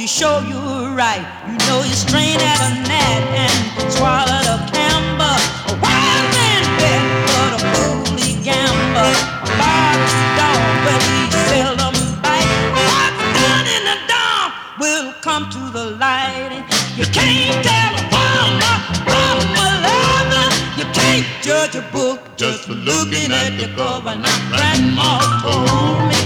you show you're right. You know you strain at a gnat and swallow a camber. A wild man bet, but a foolly gambler. A barking dog, but he seldom bite. What's done in the dark will come to the light. And you can't tell a farmer from a lover. You can't judge a book just for looking at the cover. Now grandma told me.